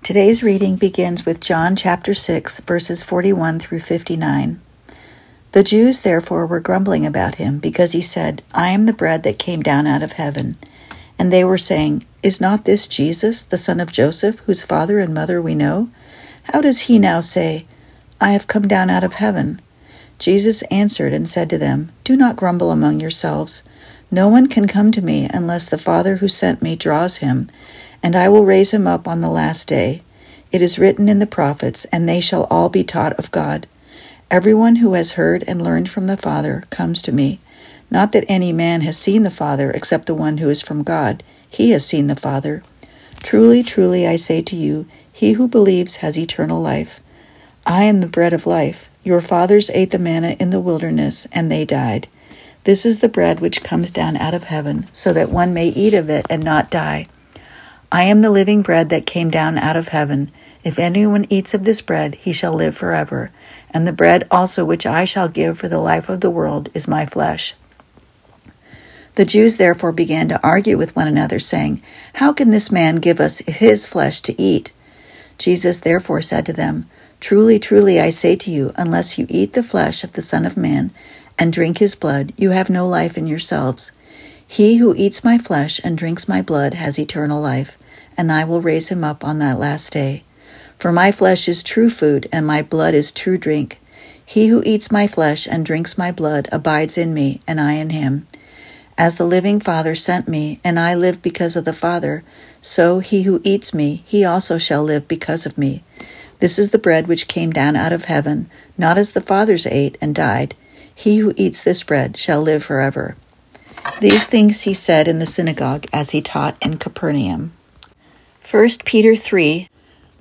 Today's reading begins with John chapter 6, verses 41 through 59. The Jews therefore were grumbling about him, because he said, I am the bread that came down out of heaven. And they were saying, Is not this Jesus, the son of Joseph, whose father and mother we know? How does he now say, I have come down out of heaven? Jesus answered and said to them, Do not grumble among yourselves. No one can come to me unless the Father who sent me draws him, and I will raise him up on the last day. It is written in the prophets, and they shall all be taught of God. Everyone who has heard and learned from the Father comes to me. Not that any man has seen the Father except the one who is from God. He has seen the Father. Truly, truly, I say to you, he who believes has eternal life. I am the bread of life. Your fathers ate the manna in the wilderness, and they died. This is the bread which comes down out of heaven, so that one may eat of it and not die. I am the living bread that came down out of heaven. If anyone eats of this bread, he shall live forever. And the bread also which I shall give for the life of the world is my flesh. The Jews therefore began to argue with one another, saying, How can this man give us his flesh to eat? Jesus therefore said to them, Truly, truly, I say to you, unless you eat the flesh of the Son of Man and drink his blood, you have no life in yourselves. He who eats my flesh and drinks my blood has eternal life, and I will raise him up on that last day. For my flesh is true food, and my blood is true drink. He who eats my flesh and drinks my blood abides in me, and I in him. As the living Father sent me, and I live because of the Father, so he who eats me, he also shall live because of me. This is the bread which came down out of heaven, not as the fathers ate and died. He who eats this bread shall live forever. These things he said in the synagogue as he taught in Capernaum. 1 Peter 3,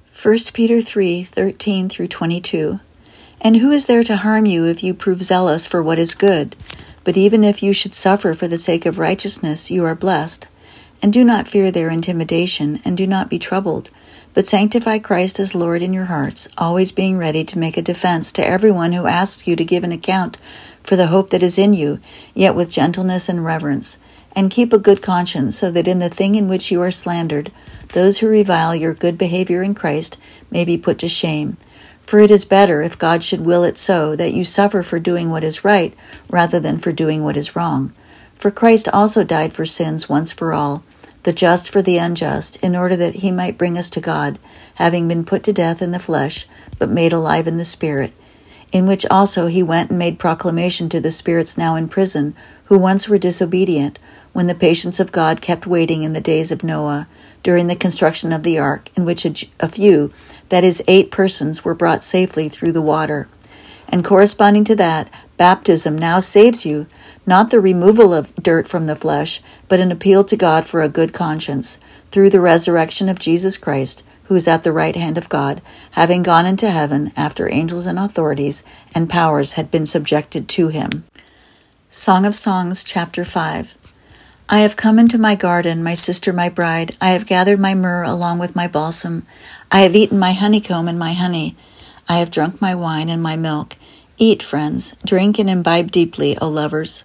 13 through 22. And who is there to harm you if you prove zealous for what is good? But even if you should suffer for the sake of righteousness, you are blessed. And do not fear their intimidation, and do not be troubled, but sanctify Christ as Lord in your hearts, always being ready to make a defense to everyone who asks you to give an account for the hope that is in you, yet with gentleness and reverence. And keep a good conscience, so that in the thing in which you are slandered, those who revile your good behavior in Christ may be put to shame. For it is better, if God should will it so, that you suffer for doing what is right, rather than for doing what is wrong. For Christ also died for sins once for all, the just for the unjust, in order that he might bring us to God, having been put to death in the flesh, but made alive in the Spirit, in which also he went and made proclamation to the spirits now in prison, who once were disobedient, when the patience of God kept waiting in the days of Noah, during the construction of the ark, in which a few, that is 8 persons, were brought safely through the water. And corresponding to that, baptism now saves you, not the removal of dirt from the flesh, but an appeal to God for a good conscience, through the resurrection of Jesus Christ, who is at the right hand of God, having gone into heaven after angels and authorities and powers had been subjected to him. Song of Songs, chapter 5. I have come into my garden, my sister, my bride. I have gathered my myrrh along with my balsam. I have eaten my honeycomb and my honey. I have drunk my wine and my milk. Eat, friends, drink and imbibe deeply, O lovers.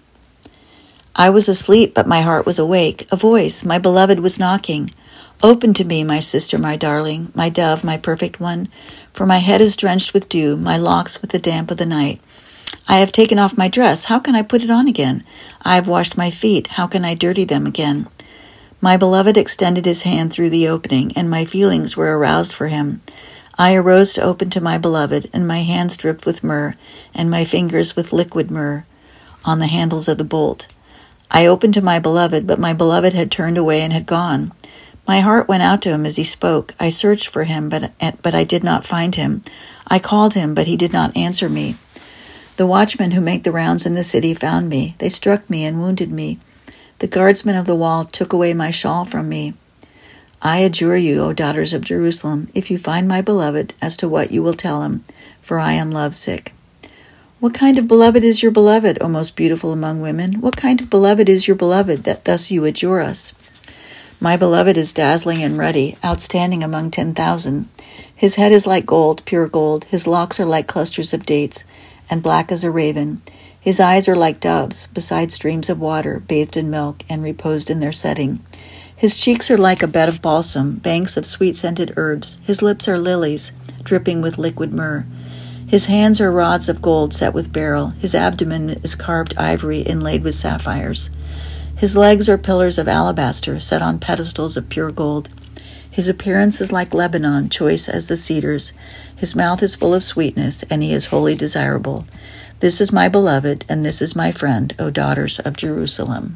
I was asleep, but my heart was awake. A voice, my beloved, was knocking. Open to me, my sister, my darling, my dove, my perfect one. For my head is drenched with dew, my locks with the damp of the night. I have taken off my dress. How can I put it on again? I have washed my feet. How can I dirty them again? My beloved extended his hand through the opening, and my feelings were aroused for him. I arose to open to my beloved, and my hands dripped with myrrh, and my fingers with liquid myrrh on the handles of the bolt. I opened to my beloved, but my beloved had turned away and had gone. My heart went out to him as he spoke. I searched for him, but I did not find him. I called him, but he did not answer me. The watchmen who make the rounds in the city found me. They struck me and wounded me. The guardsmen of the wall took away my shawl from me. I adjure you, O daughters of Jerusalem, if you find my beloved, as to what you will tell him, for I am lovesick. What kind of beloved is your beloved, O most beautiful among women? What kind of beloved is your beloved, that thus you adjure us? My beloved is dazzling and ruddy, outstanding among 10,000. His head is like gold, pure gold. His locks are like clusters of dates, and black as a raven. His eyes are like doves, beside streams of water, bathed in milk, and reposed in their setting. His cheeks are like a bed of balsam, banks of sweet-scented herbs. His lips are lilies, dripping with liquid myrrh. His hands are rods of gold set with beryl. His abdomen is carved ivory inlaid with sapphires. His legs are pillars of alabaster set on pedestals of pure gold. His appearance is like Lebanon, choice as the cedars. His mouth is full of sweetness, and he is wholly desirable. This is my beloved, and this is my friend, O daughters of Jerusalem.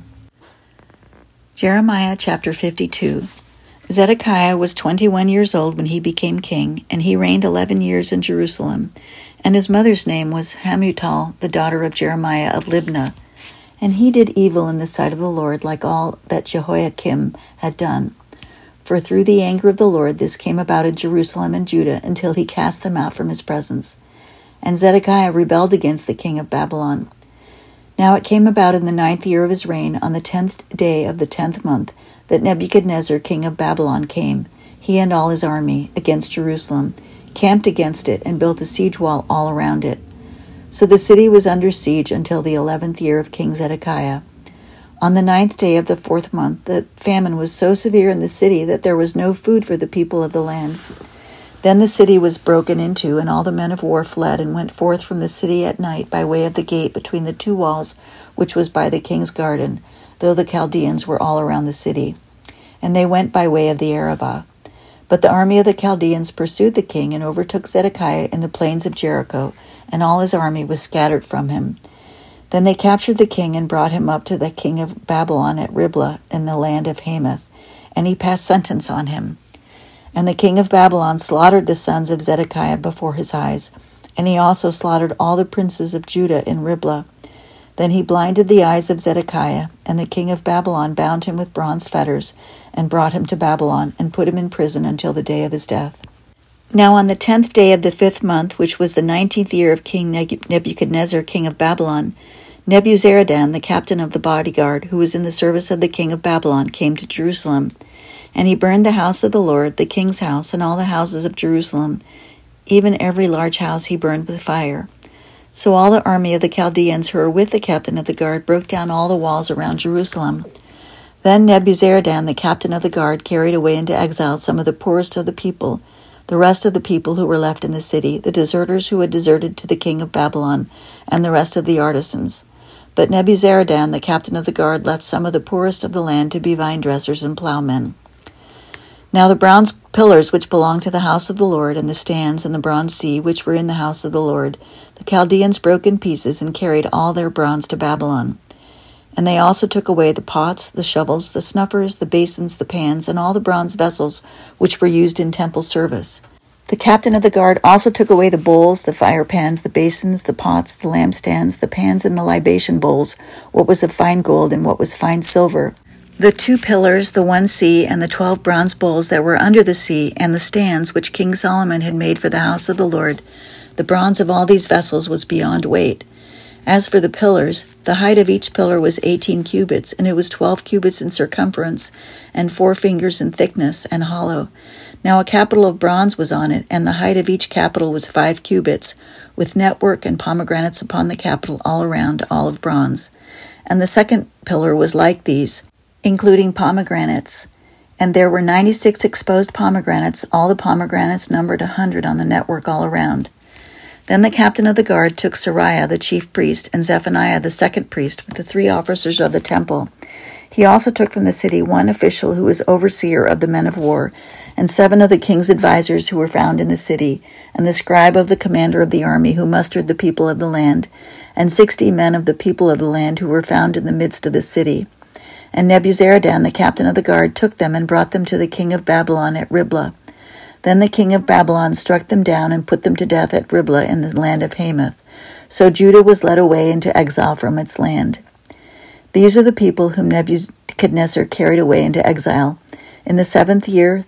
Jeremiah chapter 52. Zedekiah was 21 years old when he became king, and he reigned 11 years in Jerusalem. And his mother's name was Hamutal, the daughter of Jeremiah of Libnah. And he did evil in the sight of the Lord, like all that Jehoiakim had done. For through the anger of the Lord this came about in Jerusalem and Judah, until he cast them out from his presence. And Zedekiah rebelled against the king of Babylon. Now it came about in the 9th year of his reign, on the 10th day of the 10th month, that Nebuchadnezzar king of Babylon came, he and all his army, against Jerusalem, camped against it, and built a siege wall all around it. So the city was under siege until the 11th year of King Zedekiah. On the 9th day of the 4th month, the famine was so severe in the city that there was no food for the people of the land. Then the city was broken into, and all the men of war fled and went forth from the city at night by way of the gate between the two walls, which was by the king's garden, though the Chaldeans were all around the city. And they went by way of the Arabah. But the army of the Chaldeans pursued the king and overtook Zedekiah in the plains of Jericho, and all his army was scattered from him. Then they captured the king and brought him up to the king of Babylon at Riblah in the land of Hamath, and he passed sentence on him. And the king of Babylon slaughtered the sons of Zedekiah before his eyes, and he also slaughtered all the princes of Judah in Riblah. Then he blinded the eyes of Zedekiah, and the king of Babylon bound him with bronze fetters, and brought him to Babylon, and put him in prison until the day of his death. Now on the 10th day of the 5th month, which was the 19th year of King Nebuchadnezzar king of Babylon, Nebuzaradan, the captain of the bodyguard, who was in the service of the king of Babylon, came to Jerusalem. And he burned the house of the Lord, the king's house, and all the houses of Jerusalem. Even every large house he burned with fire. So all the army of the Chaldeans who were with the captain of the guard broke down all the walls around Jerusalem. Then Nebuzaradan, the captain of the guard, carried away into exile some of the poorest of the people, the rest of the people who were left in the city, the deserters who had deserted to the king of Babylon, and the rest of the artisans. But Nebuzaradan, the captain of the guard, left some of the poorest of the land to be vine dressers and plowmen. Now the bronze pillars which belonged to the house of the Lord, and the stands and the bronze sea which were in the house of the Lord, the Chaldeans broke in pieces and carried all their bronze to Babylon. And they also took away the pots, the shovels, the snuffers, the basins, the pans, and all the bronze vessels which were used in temple service. The captain of the guard also took away the bowls, the fire pans, the basins, the pots, the lampstands, the pans, and the libation bowls, what was of fine gold and what was fine silver, the 2 pillars, the 1 sea, and the 12 bronze bowls that were under the sea, and the stands which King Solomon had made for the house of the Lord. The bronze of all these vessels was beyond weight. As for the pillars, the height of each pillar was 18 cubits, and it was 12 cubits in circumference, and 4 fingers in thickness, and hollow. Now a capital of bronze was on it, and the height of each capital was 5 cubits, with network and pomegranates upon the capital all around, all of bronze. And the second pillar was like these, including pomegranates. And there were 96 exposed pomegranates, all the pomegranates numbered 100 on the network all around. Then the captain of the guard took Sariah the chief priest, and Zephaniah the second priest, with the 3 officers of the temple. He also took from the city 1 official who was overseer of the men of war, and 7 of the king's advisers who were found in the city, and the scribe of the commander of the army who mustered the people of the land, and 60 men of the people of the land who were found in the midst of the city. And Nebuzaradan, the captain of the guard, took them and brought them to the king of Babylon at Riblah. Then the king of Babylon struck them down and put them to death at Riblah in the land of Hamath. So Judah was led away into exile from its land. These are the people whom Nebuchadnezzar carried away into exile. In the 7th year,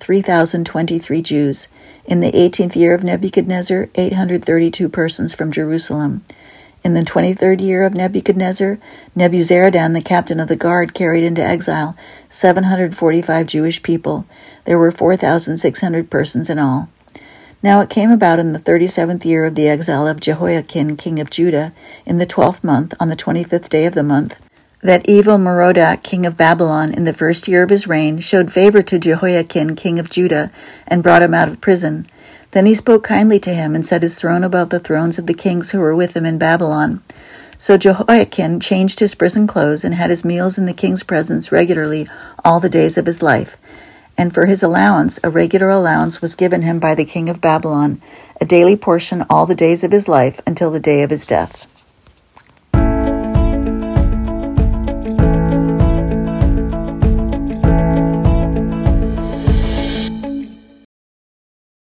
3,023 Jews. In the 18th year of Nebuchadnezzar, 832 persons from Jerusalem. In the 23rd year of Nebuchadnezzar, Nebuzaradan, the captain of the guard, carried into exile 745 Jewish people. There were 4,600 persons in all. Now it came about in the 37th year of the exile of Jehoiakim, king of Judah, in the 12th month, on the 25th day of the month, That evil Merodach, king of Babylon, in the first year of his reign, showed favor to Jehoiakim, king of Judah, and brought him out of prison. Then he spoke kindly to him, and set his throne above the thrones of the kings who were with him in Babylon. So Jehoiakim changed his prison clothes, and had his meals in the king's presence regularly all the days of his life. And for his allowance, a regular allowance was given him by the king of Babylon, a daily portion all the days of his life, until the day of his death.